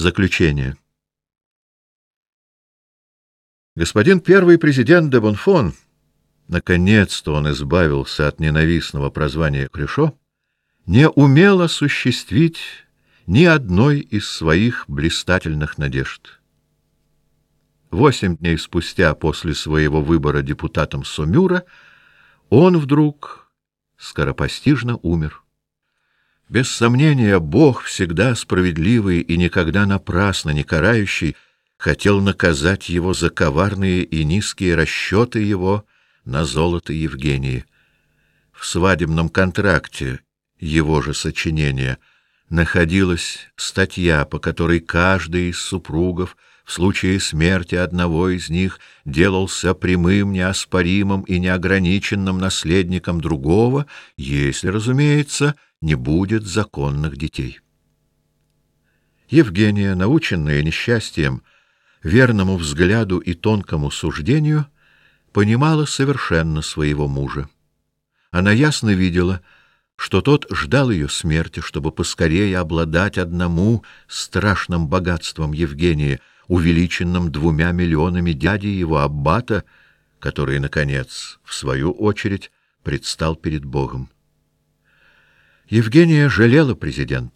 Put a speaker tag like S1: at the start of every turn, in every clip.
S1: Заключение. Господин первый президент де Бонфон, наконец-то он избавился от ненавистного прозвания Крюшо, не умел осуществить ни одной из своих блистательных надежд. 8 дней спустя после своего выбора депутатом Сомюра он вдруг скоропостижно умер. Без сомнения, Бог, всегда справедливый и никогда напрасно не карающий, хотел наказать его за коварные и низкие расчеты его на золото Евгении. В свадебном контракте его же сочинения находилась статья, по которой каждый из супругов в случае смерти одного из них делался прямым, неоспоримым и неограниченным наследником другого, если, разумеется, не будет законных детей. Евгения, наученная несчастьем, верному взгляду и тонкому суждению, понимала совершенно своего мужа. Она ясно видела, что тот ждал ее смерти, чтобы поскорее обладать одному страшным богатством Евгении, увеличенным 2 миллионами дяди его аббата, который, наконец, в свою очередь, предстал перед Богом. Евгения жалела президента.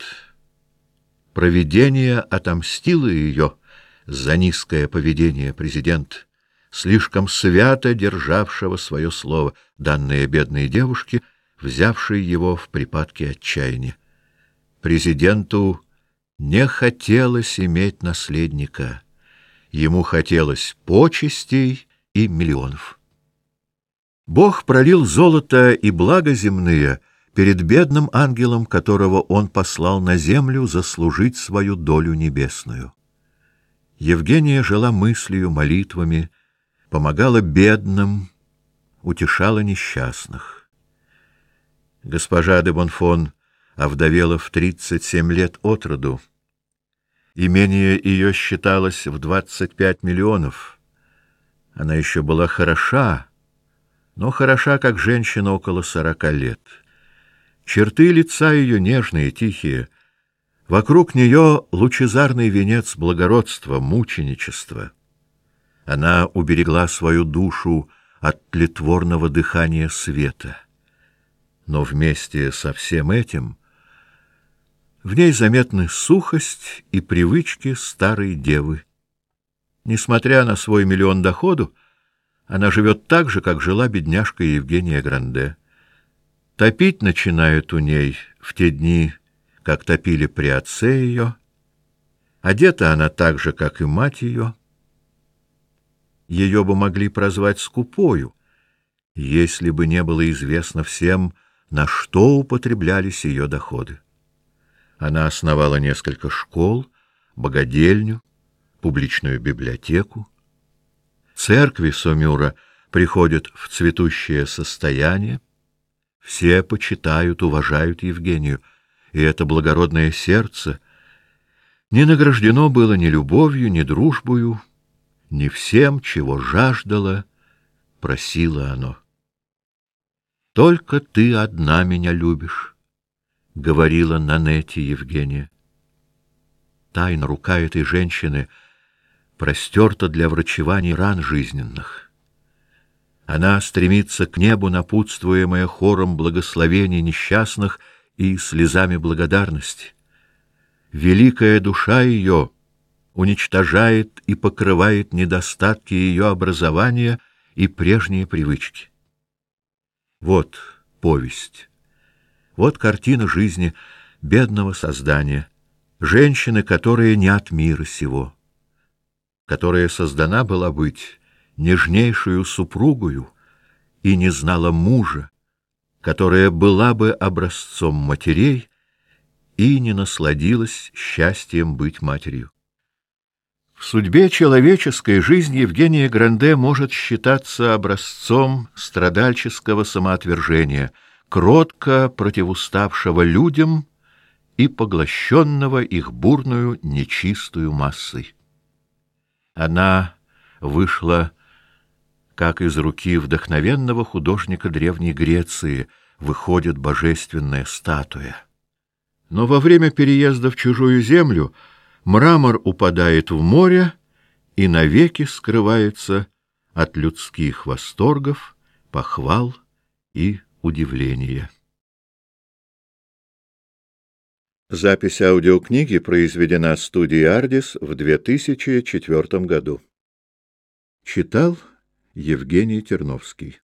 S1: Провидение отомстило ее за низкое поведение президента, слишком свято державшего свое слово, данное бедной девушке, взявшей его в припадке отчаяния. Президенту не хотелось иметь наследника. Ему хотелось почестей и миллионов. Бог пролил золото и блага земные перед бедным ангелом, которого он послал на землю заслужить свою долю небесную. Евгения жила мыслью, молитвами, помогала бедным, утешала несчастных. Госпожа де Бонфон овдовела в 37 лет от роду. Имение ее считалось в 25 миллионов. Она еще была хороша, но хороша, как женщина около 40 лет. Черты лица ее нежные, тихие. Вокруг нее лучезарный венец благородства, мученичества. Она уберегла свою душу от тлетворного дыхания света. Но вместе со всем этим в ней заметны сухость и привычки старой девы. Несмотря на свой миллион доходу, она живет так же, как жила бедняжка Евгения Гранде. Топить начинают у ней в те дни, как топили при отце ее. Одета она так же, как и мать ее. Ее бы могли прозвать скупою, если бы не было известно всем, на что употреблялись ее доходы. Она основала несколько школ, богадельню, публичную библиотеку. Церкви Сомюра приходят в цветущее состояние. Все почитают, уважают Евгению, и это благородное сердце не награждено было ни любовью, ни дружбою, ни всем, чего жаждало, просило оно. «Только ты одна меня любишь», — говорила Нанетте Евгения. Тайна рука этой женщины простерта для врачевания ран жизненных. Она стремится к небу, напутствуемая хором благословений несчастных и слезами благодарности. Великая душа ее уничтожает и покрывает недостатки ее образования и прежние привычки. Вот повесть, вот картина жизни бедного создания, женщины, которая не от мира сего, которая создана была быть нежнейшую супругою и не знала мужа, которая была бы образцом матерей и не насладилась счастьем быть матерью. В судьбе человеческой жизнь Евгения Гранде может считаться образцом страдальческого самоотвержения, кротко противуставшего людям и поглощенного их бурную нечистую массой. Она вышла как из руки вдохновенного художника Древней Греции выходит божественная статуя. Но во время переезда в чужую землю мрамор упадает в море и навеки скрывается от людских восторгов, похвал и удивления. Запись аудиокниги произведена студией «Ардис» в 2004 году. Читал Евгений Терновский.